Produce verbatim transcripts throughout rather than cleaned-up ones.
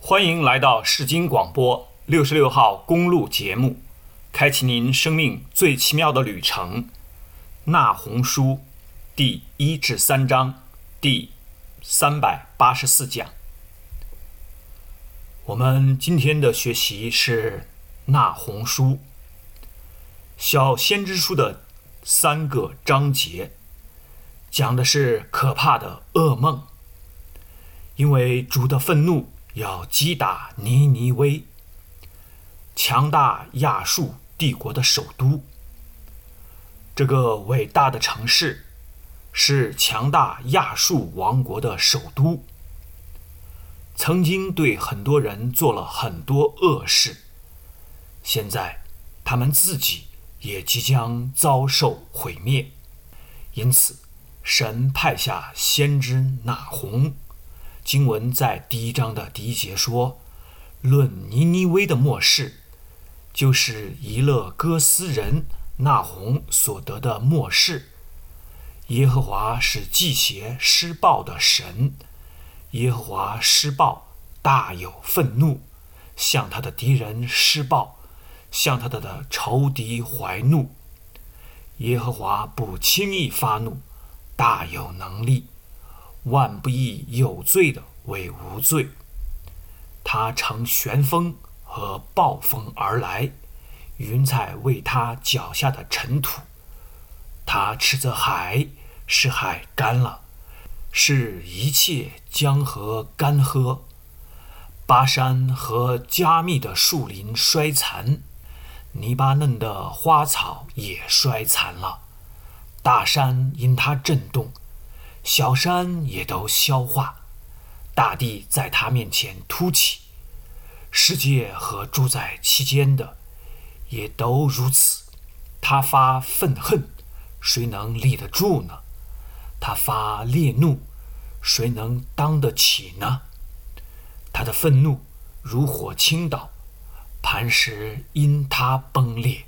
欢迎来到世经广播六十六号公路节目，开启您生命最奇妙的旅程。那鸿书第一至三章第三百八十四讲。我们今天的学习是那鸿书小先知书的三个章节，讲的是可怕的噩梦。因为主的愤怒要击打尼尼微，强大亚述帝国的首都。这个伟大的城市是强大亚述王国的首都，曾经对很多人做了很多恶事，现在他们自己也即将遭受毁灭。因此神派下先知那鸿，经文在第一章的第一节说，论尼尼微的末世，就是以勒哥斯人那鸿所得的末世。耶和华是忌邪施暴的神，耶和华施暴大有愤怒，向他的敌人施暴，向他的仇敌怀怒。耶和华不轻易发怒，大有能力，万不以有罪的为无罪。他乘旋风和暴风而来，云彩为他脚下的尘土。他斥责海，使海干了，使一切江河干涸。巴山和加密的树林衰残，黎巴嫩的花草也衰残了。大山因它震动，小山也都消化，大地在他面前凸起，世界和住在其间的也都如此。他发愤恨，谁能立得住呢？他发烈怒，谁能当得起呢？他的愤怒如火倾倒，磐石因他崩裂。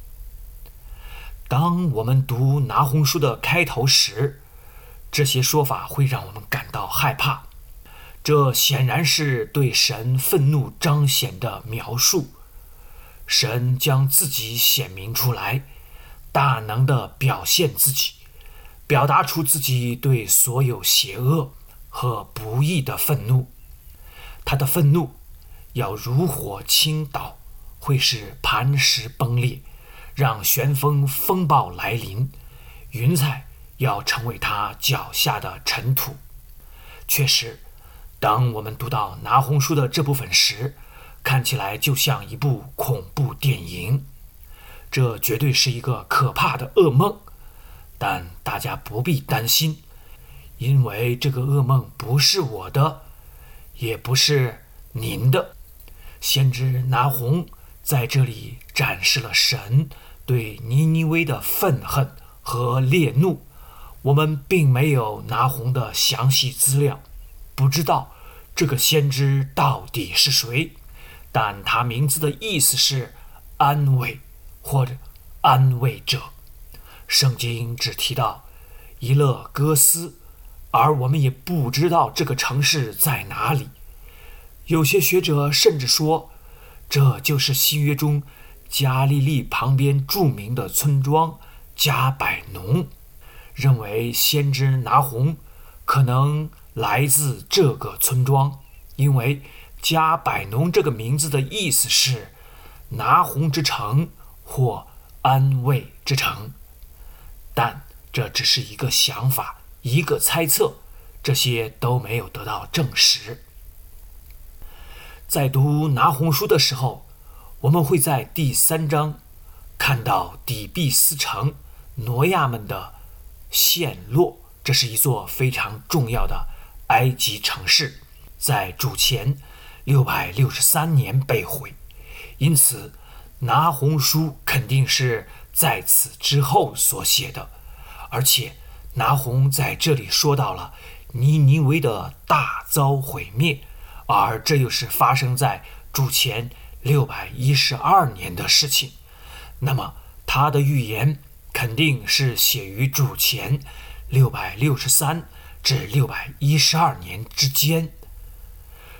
当我们读拿鸿书的开头时，这些说法会让我们感到害怕。这显然是对神愤怒彰显的描述。神将自己显明出来，大能地表现自己，表达出自己对所有邪恶和不义的愤怒。他的愤怒要如火倾倒，会使磐石崩裂，让旋风风暴来临，云彩要成为他脚下的尘土。确实，当我们读到拿鸿书的这部分时，看起来就像一部恐怖电影。这绝对是一个可怕的噩梦，但大家不必担心，因为这个噩梦不是我的，也不是您的。先知拿鸿在这里展示了神对尼尼微的愤恨和烈怒。我们并没有拿鸿的详细资料，不知道这个先知到底是谁，但他名字的意思是安慰或者安慰者。圣经只提到以勒哥斯，而我们也不知道这个城市在哪里。有些学者甚至说，这就是新约中加利利旁边著名的村庄加百农，认为先知拿鸿可能来自这个村庄，因为加百农这个名字的意思是拿鸿之城或安慰之城。但这只是一个想法，一个猜测，这些都没有得到证实。在读拿鸿书的时候，我们会在第三章看到底比斯城挪亚们的陷落，这是一座非常重要的埃及城市，在主前六百六十三年被毁。因此拿鸿书肯定是在此之后所写的，而且拿鸿在这里说到了尼尼微的大遭毁灭，而这又是发生在主前六百一十二年的事情。那么他的预言肯定是写于主前六百六十三至六百一十二年之间。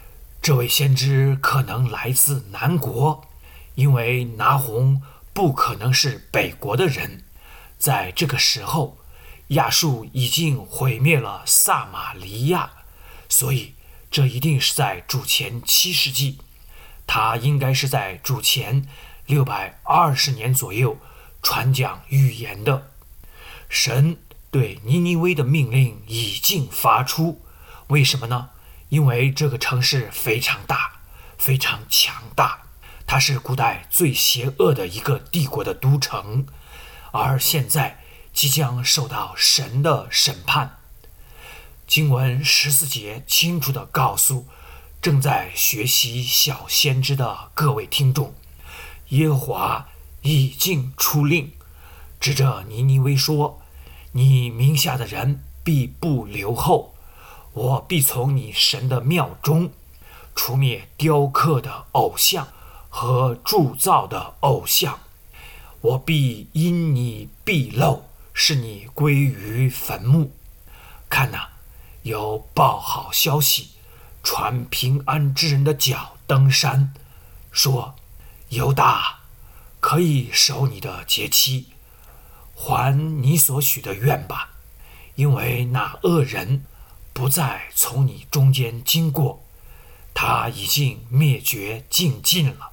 这位先知可能来自南国，因为拿红不可能是北国的人。在这个时候，亚述已经毁灭了撒玛利亚，所以这一定是在主前七世纪，他应该是在主前六百二十年左右传讲预言的。神对尼尼微的命令已经发出，为什么呢？因为这个城市非常大，非常强大，它是古代最邪恶的一个帝国的都城，而现在即将受到神的审判。经文十四节清楚地告诉正在学习小先知的各位听众，耶和华已经出令，指着尼尼微说：你名下的人必不留后，我必从你神的庙中除灭雕刻的偶像和铸造的偶像，我必因你必漏，使你归于坟墓。看哪，有报好消息传平安之人的脚登山，说：犹大，可以守你的节期，还你所许的愿吧，因为那恶人不再从你中间经过，他已经灭绝尽尽了。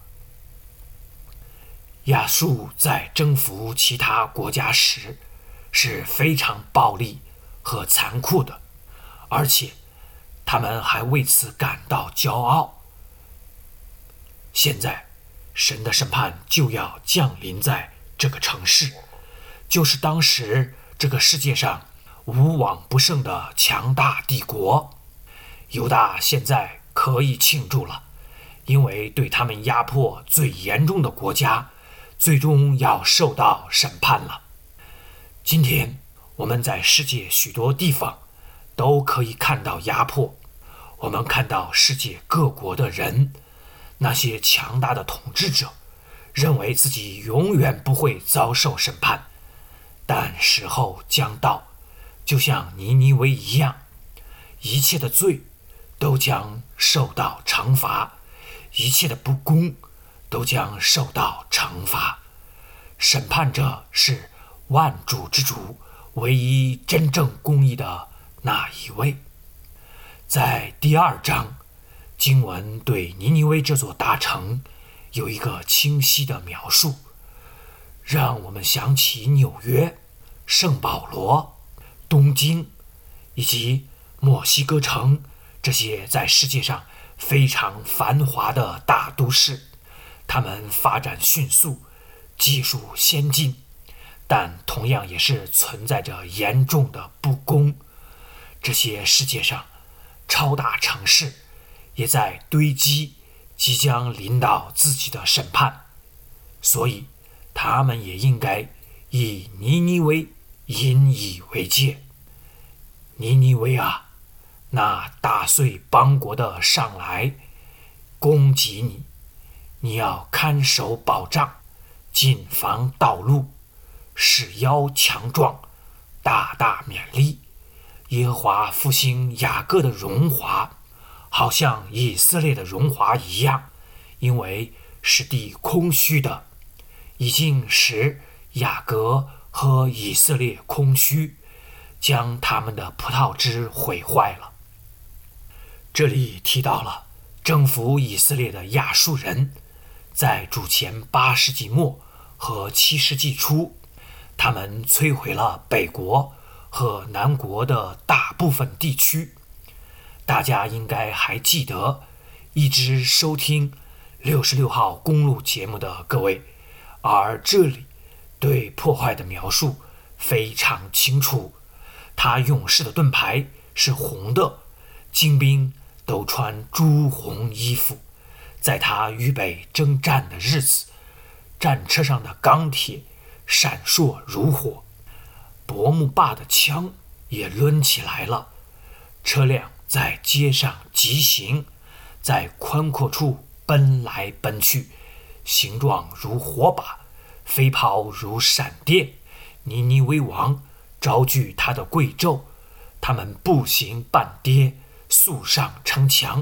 亚述在征服其他国家时是非常暴力和残酷的，而且他们还为此感到骄傲。现在神的审判就要降临在这个城市，就是当时这个世界上无往不胜的强大帝国。犹大现在可以庆祝了，因为对他们压迫最严重的国家最终要受到审判了。今天我们在世界许多地方都可以看到压迫，我们看到世界各国的人，那些强大的统治者认为自己永远不会遭受审判，但时候将到，就像尼尼微一样，一切的罪都将受到惩罚，一切的不公都将受到惩罚。审判者是万主之主，唯一真正公义的那一位。在第二章，经文对尼尼微这座大城有一个清晰的描述，让我们想起纽约、圣保罗、东京以及墨西哥城这些在世界上非常繁华的大都市。他们发展迅速，技术先进，但同样也是存在着严重的不公。这些世界上超大城市也在堆积即将临到自己的审判，所以他们也应该以尼尼微引以为戒。尼尼微啊，那打碎邦国的上来攻击你，你要看守保障，谨防道路，使腰强壮，大大勉励。耶和华复兴雅各的荣华，好像以色列的荣华一样，因为是地空虚的，已经使雅各和以色列空虚，将他们的葡萄枝毁坏了。这里提到了征服以色列的亚述人，在主前八世纪末和七世纪初，他们摧毁了北国和南国的大部分地区。大家应该还记得，一直收听六十六号公路节目的各位，而这里对破坏的描述非常清楚。他勇士的盾牌是红的，精兵都穿朱红衣服。在他预备征战的日子，战车上的钢铁闪烁如火，薄木坝的枪也抡起来了。车辆在街上疾行，在宽阔处奔来奔去，形状如火把，飞跑如闪电。尼尼微王招聚他的贵胄，他们步行半跌，速上城墙，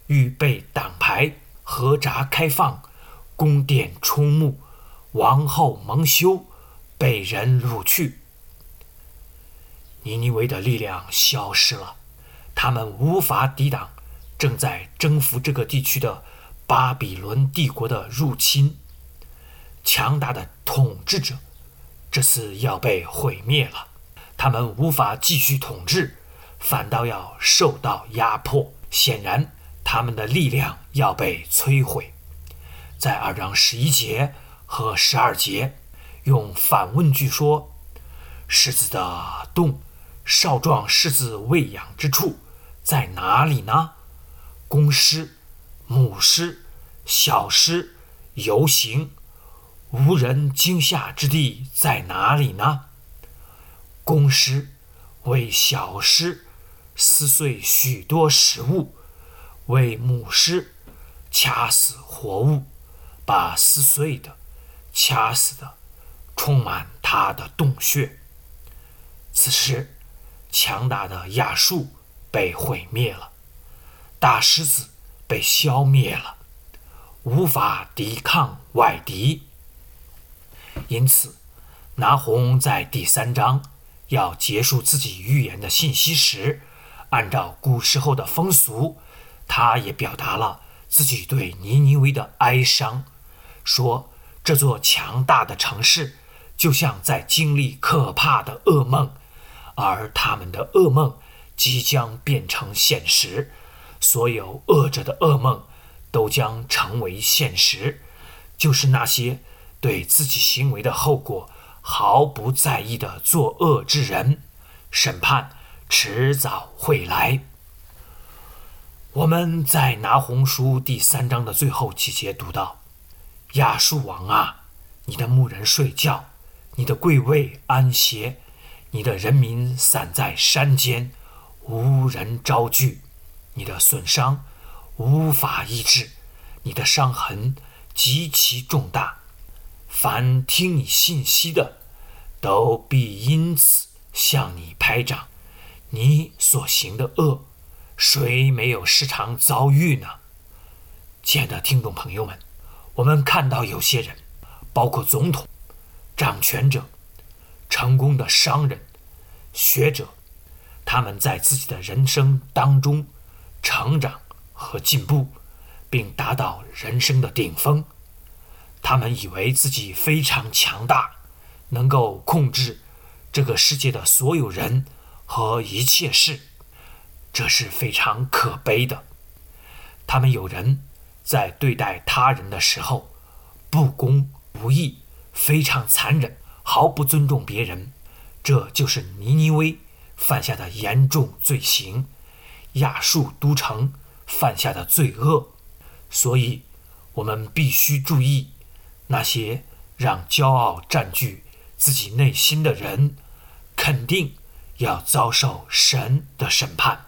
预备党牌，合闸开放，宫殿充目，王后蒙羞，被人掳去。尼尼微的力量消失了，他们无法抵挡正在征服这个地区的巴比伦帝国的入侵。强大的统治者这次要被毁灭了，他们无法继续统治，反倒要受到压迫。显然他们的力量要被摧毁。在二章十一节和十二节用反问句说，狮子的洞，少壮狮子喂养之处在哪里呢？公狮、母狮、小狮游行，无人惊吓之地在哪里呢？公狮为小狮撕碎许多食物，为母狮掐死活物，把撕碎的、掐死的充满它的洞穴。此时强大的亚述被毁灭了，大狮子被消灭了，无法抵抗外敌。因此拿鸿在第三章要结束自己预言的信息时，按照古时候的风俗，他也表达了自己对尼尼微的哀伤，说这座强大的城市就像在经历可怕的噩梦，而他们的噩梦即将变成现实，所有恶者的噩梦都将成为现实，就是那些对自己行为的后果毫不在意的作恶之人，审判迟早会来。我们在拿鸿书第三章的最后几节读到，亚述王啊，你的牧人睡觉，你的贵位安歇，你的人民散在山间，无人招聚，你的损伤无法医治，你的伤痕极其重大，凡听你信息的都必因此向你拍掌。你所行的恶，谁没有时常遭遇呢？亲爱的听众朋友们，我们看到有些人，包括总统、掌权者、成功的商人、学者，他们在自己的人生当中成长和进步，并达到人生的顶峰。他们以为自己非常强大，能够控制这个世界的所有人和一切事，这是非常可悲的。他们有人在对待他人的时候不公不义，非常残忍，毫不尊重别人，这就是尼尼微犯下的严重罪行，亚述都城犯下的罪恶。所以我们必须注意那些让骄傲占据自己内心的人，肯定要遭受神的审判。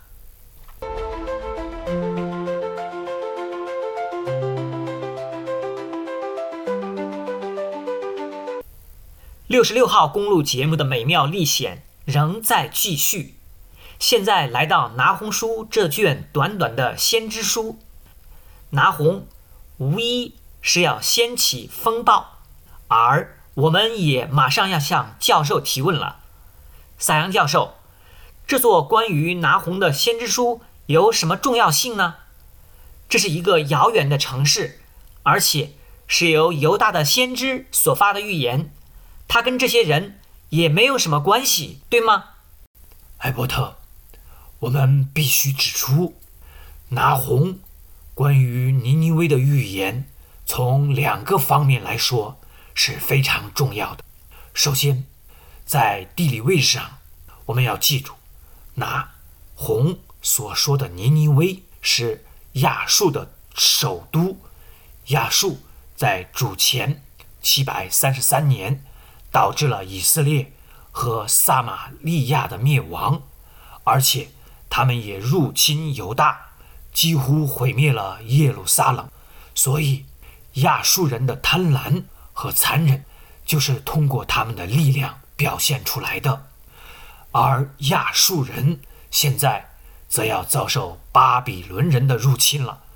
六十六号公路节目的美妙历险仍在继续，现在来到拿鸿书这卷短短的先知书。拿鸿无疑是要掀起风暴，而我们也马上要向教授提问了。撒扬教授，这座关于拿鸿的先知书有什么重要性呢？这是一个遥远的城市，而且是由犹大的先知所发的预言，它跟这些人也没有什么关系，对吗？ 艾伯特，我们必须指出，拿鸿关于尼尼微的预言从两个方面来说是非常重要的。首先，在地理位置上，我们要记住，拿鸿所说的尼尼微是亚述的首都。亚述在主前七百三十三年导致了以色列和撒玛利亚的灭亡，而且他们也入侵犹大，几乎毁灭了耶路撒冷。所以亚述人的贪婪和残忍就是通过他们的力量表现出来的。而亚述人现在则要遭受巴比伦人的入侵了，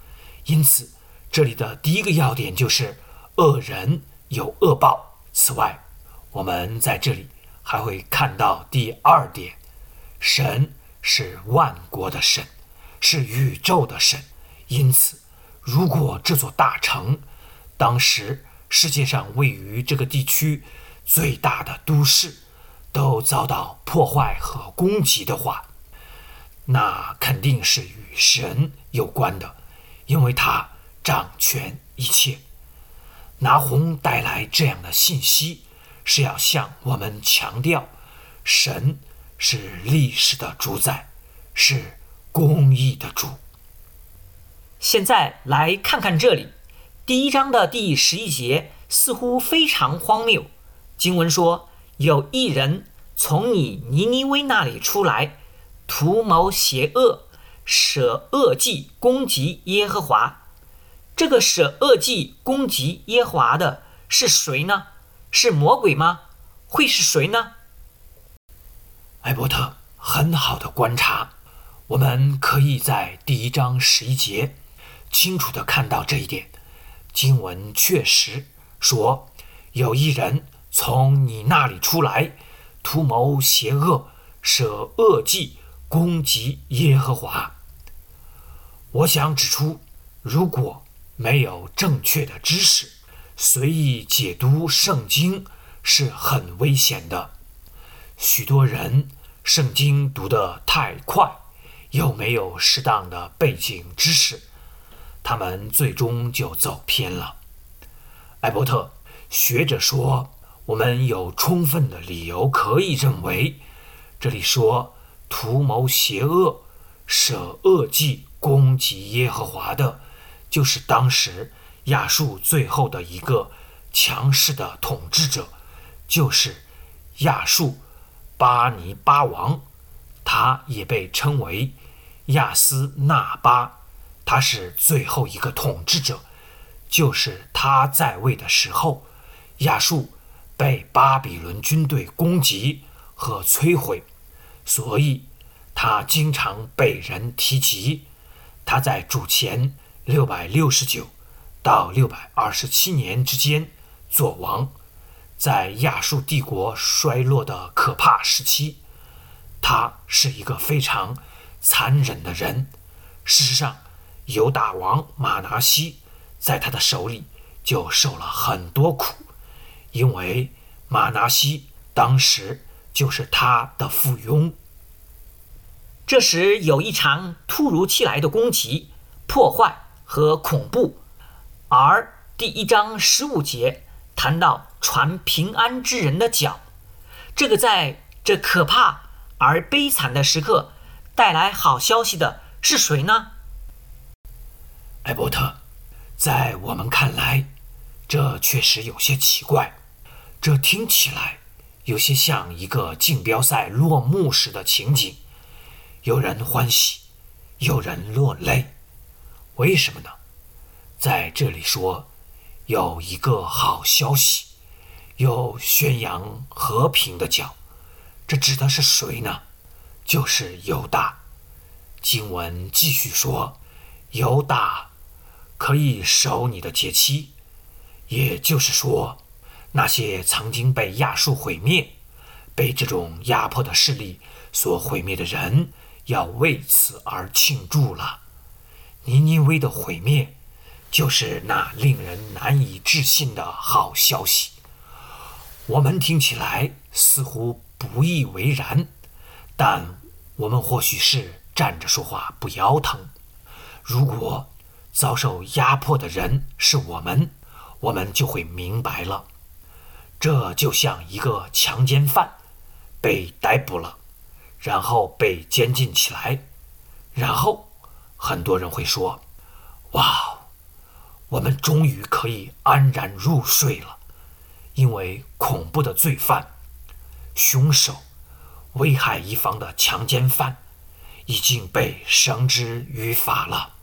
因此，这里的第一个要点就是恶人有恶报。此外，我们在这里还会看到第二点，神是万国的神，是宇宙的神。因此，如果这座大城，当时世界上位于这个地区最大的都市，都遭到破坏和攻击的话，那肯定是与神有关的，因为他掌权一切。拿鸿带来这样的信息，是要向我们强调，神是历史的主宰，是公义的主。 现在来看看这里，第一章的第十一节似乎非常荒谬。经文说，有一人从你尼尼微那里出来，图谋邪恶，舍恶计攻击耶和华。这个舍恶计攻击耶和华的是谁呢？是魔鬼吗？会是谁呢？ 艾伯特很好的观察，我们可以在第一章十一节清楚地看到这一点。经文确实说，有一人从你那里出来，图谋邪恶，舍恶计攻击耶和华。我想指出，如果没有正确的知识，随意解读圣经是很危险的。许多人圣经读得太快，又没有适当的背景知识，他们最终就走偏了。艾伯特学者说，我们有充分的理由可以认为，这里说图谋邪恶，舍恶计攻击耶和华的，就是当时亚述最后的一个强势的统治者，就是亚述巴尼巴王，他也被称为亚斯纳巴，他是最后一个统治者，就是他在位的时候，亚述被巴比伦军队攻击和摧毁，所以他经常被人提及。他在主前六百六十九到六百二十七年之间做王，在亚述帝国衰落的可怕时期，他是一个非常残忍的人。事实上，犹大王马拿西在他的手里就受了很多苦，因为马拿西当时就是他的附庸。 这时有一场突如其来的攻击、破坏和恐怖，而第一章十五节谈到传平安之人的脚，这个在这可怕而悲惨的时刻带来好消息的是谁呢？ 艾伯特，在我们看来，这确实有些奇怪，这听起来有些像一个竞标赛落幕时的情景，有人欢喜，有人落泪。为什么呢？在这里说有一个好消息，有宣扬和平的脚，这指的是谁呢？就是犹大。经文继续说，犹大可以守你的节期，也就是说，那些曾经被亚述毁灭、被这种压迫的势力所毁灭的人，要为此而庆祝了。尼尼微的毁灭就是那令人难以置信的好消息。我们听起来似乎不以为然，但我们或许是站着说话不腰疼。如果遭受压迫的人是我们，我们就会明白了。这就像一个强奸犯被逮捕了，然后被监禁起来，然后很多人会说，哇，我们终于可以安然入睡了，因为恐怖的罪犯、凶手、危害一方的强奸犯已经被绳之于法了。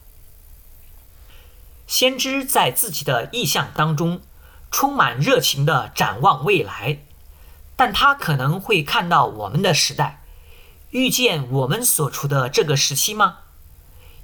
先知在自己的意象当中充满热情地展望未来，但他可能会看到我们的时代，预见我们所处的这个时期吗？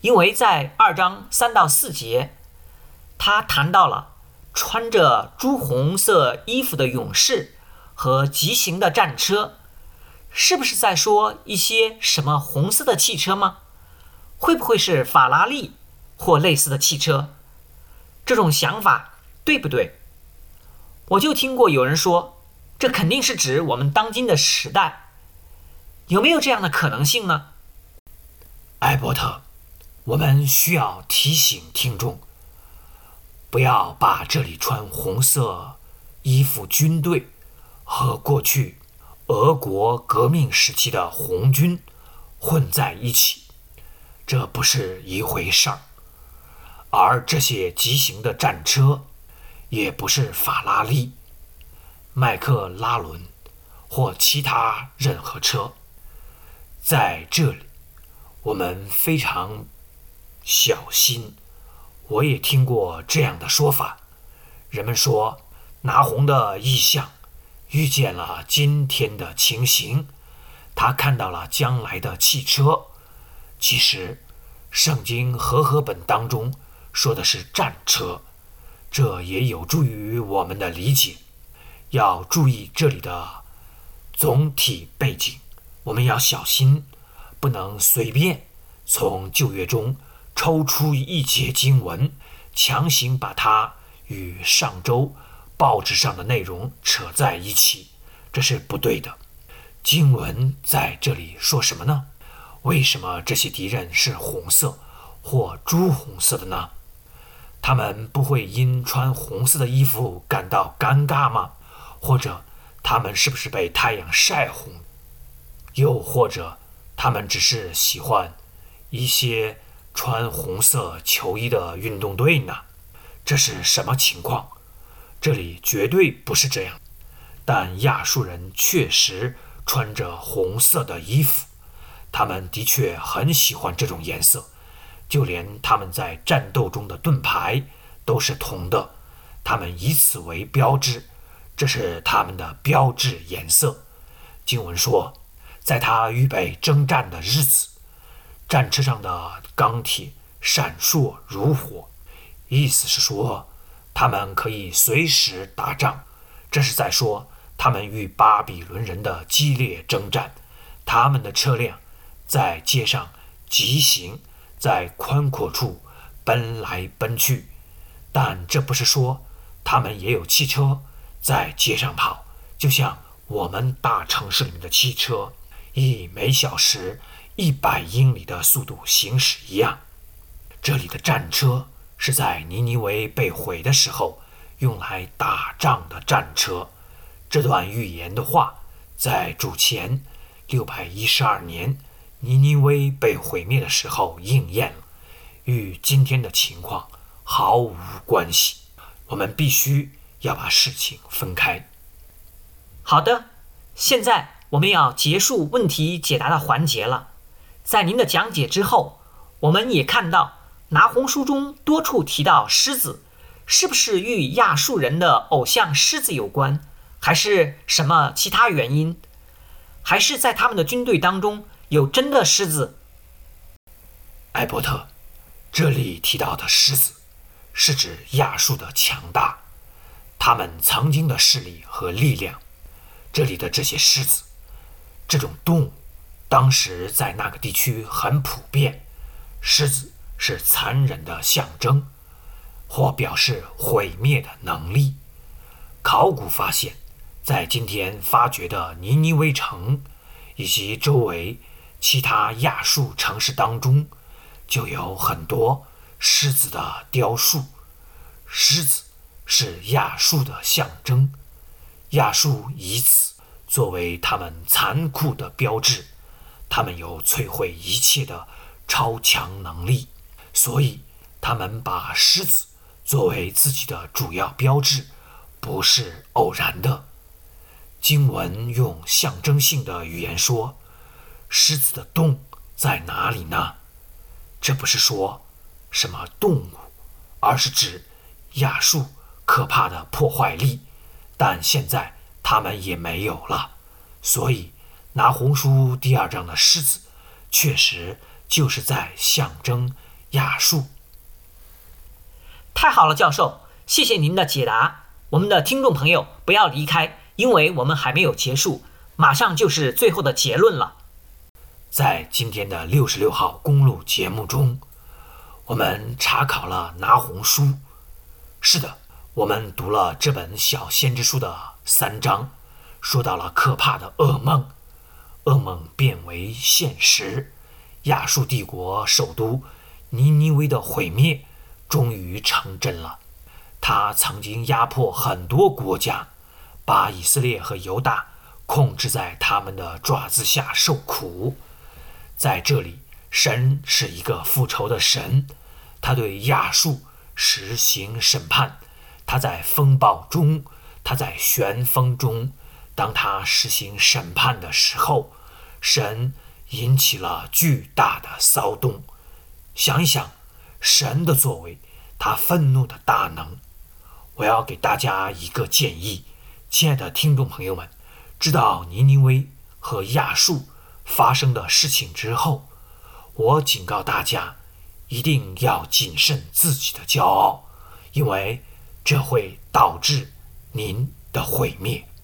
因为在二章三到四节，他谈到了穿着朱红色衣服的勇士和疾行的战车，是不是在说一些什么红色的汽车吗？会不会是法拉利或类似的汽车？这种想法对不对？我就听过有人说，这肯定是指我们当今的时代，有没有这样的可能性呢？ 艾伯特，我们需要提醒听众，不要把这里穿红色衣服军队和过去俄国革命时期的红军混在一起，这不是一回事儿。而这些疾行的战车也不是法拉利、麦克拉伦或其他任何车。在这里我们非常小心。我也听过这样的说法，人们说拿红的意象预见了今天的情形，他看到了将来的汽车。其实圣经和合本当中说的是战车，这也有助于我们的理解。要注意这里的总体背景，我们要小心，不能随便从旧约中抽出一节经文，强行把它与上周报纸上的内容扯在一起，这是不对的。经文在这里说什么呢？为什么这些敌人是红色或朱红色的呢？他们不会因穿红色的衣服感到尴尬吗？或者他们是不是被太阳晒红？又或者他们只是喜欢一些穿红色球衣的运动队呢？这是什么情况？这里绝对不是这样。但亚述人确实穿着红色的衣服，他们的确很喜欢这种颜色，就连他们在战斗中的盾牌都是铜的，他们以此为标志，这是他们的标志颜色。经文说，在他预备征战的日子，战车上的钢铁闪烁如火，意思是说他们可以随时打仗。这是在说他们与巴比伦人的激烈征战，他们的车辆在街上疾行，在宽阔处奔来奔去。但这不是说他们也有汽车在街上跑，就像我们大城市里面的汽车以每小时一百英里的速度行驶一样。这里的战车是在尼尼微被毁的时候用来打仗的战车。这段预言的话在主前六百一十二年尼尼微被毁灭的时候应验了，与今天的情况毫无关系。我们必须要把事情分开。 好的，现在我们要结束问题解答的环节了。在您的讲解之后，我们也看到拿红书中多处提到狮子，是不是与亚述人的偶像狮子有关，还是什么其他原因？还是在他们的军队当中有真的狮子？ 艾伯特，这里提到的狮子是指亚述的强大，他们曾经的势力和力量。这里的这些狮子，这种动物当时在那个地区很普遍。狮子是残忍的象征，或表示毁灭的能力。考古发现，在今天发掘的尼尼微城以及周围其他亚述城市当中，就有很多狮子的雕塑。狮子是亚述的象征，亚述以此作为他们残酷的标志，他们有摧毁一切的超强能力，所以他们把狮子作为自己的主要标志，不是偶然的。经文用象征性的语言说，狮子的洞在哪里呢？这不是说什么动物，而是指亚述可怕的破坏力，但现在他们也没有了。所以拿红书第二章的狮子确实就是在象征亚述。 太好了，教授，谢谢您的解答。我们的听众朋友不要离开，因为我们还没有结束，马上就是最后的结论了。 在今天的六十六号公路节目中，我们查考了拿红书。是的，我们读了这本小先知书的三章，说到了可怕的噩梦，噩梦变为现实，亚述帝国首都尼尼微的毁灭终于成真了。他曾经压迫很多国家，把以色列和犹大控制在他们的爪子下受苦。在这里，神是一个复仇的神，他对亚述实行审判。他在风暴中，他在旋风中，当他实行审判的时候，神引起了巨大的骚动。想一想神的作为，他愤怒的大能。我要给大家一个建议，亲爱的听众朋友们，知道尼尼微和亚述发生的事情之后，我警告大家一定要谨慎自己的骄傲，因为这会导致您的毁灭。